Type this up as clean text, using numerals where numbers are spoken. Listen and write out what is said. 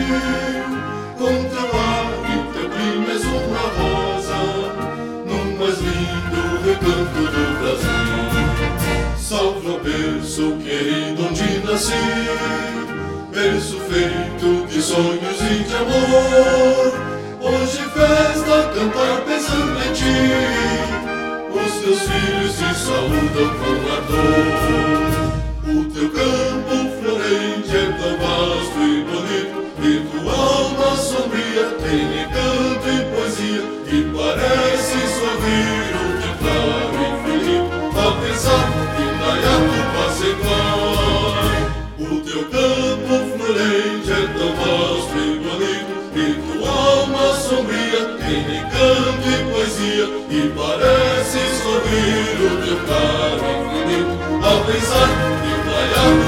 Com teu ar e teu clima és uma rosa no mais lindo recanto do Brasil. Salve o berço querido onde nasci, berço feito de sonhos e de amor. Hoje festa, cantar pensando em ti, os teus filhos te saúdam com ardor. O teu campo florente é tão vasto e bonito, e tua alma sombria tem encanto e poesia, e parece sorrir o teu claro infinito, ao pensar que Indaiatuba se vai. O teu campo florente é tão vasto e bonito, e tua alma sombria tem encanto e poesia, e parece sorrir o teu claro infinito, ao pensar que Indaiatuba